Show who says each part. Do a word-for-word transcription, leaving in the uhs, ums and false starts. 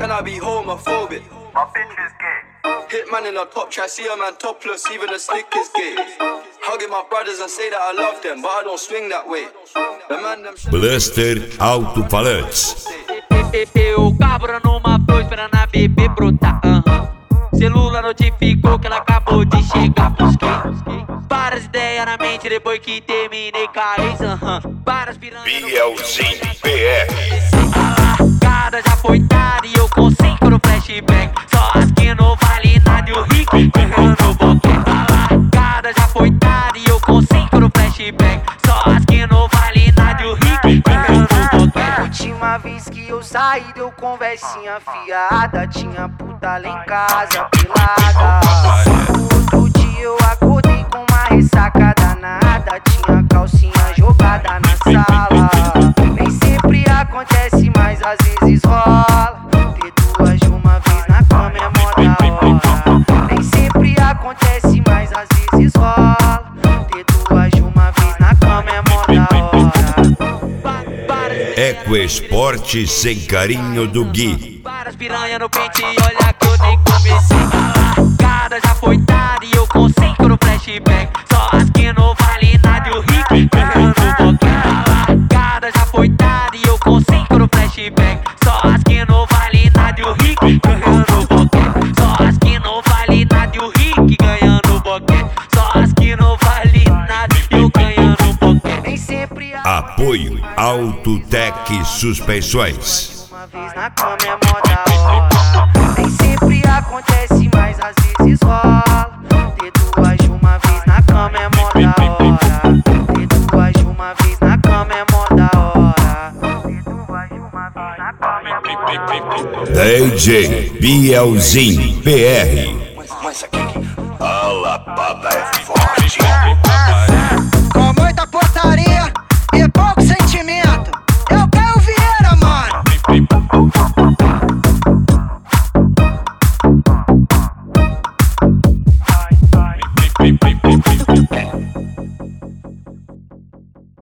Speaker 1: Can I be homophobic?
Speaker 2: My bitch is gay.
Speaker 1: Hitman in a top try, see a man topless, even the slick is gay. Hugging my brothers and say that I love them, but I don't swing that way. The man them
Speaker 3: Blaster Alto-Falantes.
Speaker 4: Eu cabra numa flor esperando a bebê brotar. Uhum. Celula notificou que ela acabou de chegar. Busquei várias ideias na mente depois que terminei com a ex. Uhum. Várias piranhas.
Speaker 3: Bielzinho P R.
Speaker 4: A largada já foi dada e eu com cinco no flashback. Só as que não vale nada e o Rick ganhando no boquete. A largada já foi dada e eu com cinco no flashback. Só as que não vale nada e o Rick ganhando no boquete.
Speaker 5: Última vez que eu saí deu conversinha fiada. Tinha puta lá em casa pelada. Outro dia eu acordei com uma ressaca danada. Tinha calcinha jogada na sala. Nem sempre acontece, mas às vezes rola. Ter duas de uma vez na cama é mó da hora. Nem sempre acontece, mas às vezes rola. Ter duas de uma vez na cama é mó da hora.
Speaker 3: Ecoesporte sem carinho do Gui.
Speaker 4: Várias piranha no pente, olha que eu nem comecei. A largada já foi dada e eu com cinco no flashback. Só as que não vale nada e o Rick ganhando no boquete. A largada já foi dada e eu com cinco no flashback. Só as que não vale nada e o Rick ganhando no boquete. Só as que não vale nada e o Rick ganhando no boquete. Só as que não vale nada e eu ganhando no boquete.
Speaker 5: Nem sempre
Speaker 3: Apoio Autotec Suspensões.
Speaker 5: uma vez na cama é mó da hora. Nem sempre acontece, mas às vezes rola. Ter duas de uma vez na cama é mó da hora. Ter duas de uma vez na cama é mó da hora. Ter duas de uma vez na cama é mó da hora.
Speaker 3: D J Bielzinho P R.
Speaker 2: A lapada é forte.
Speaker 6: Com muita portaria e pouco sentimento. Eu quero Vieira, mano.
Speaker 2: Ai, ai.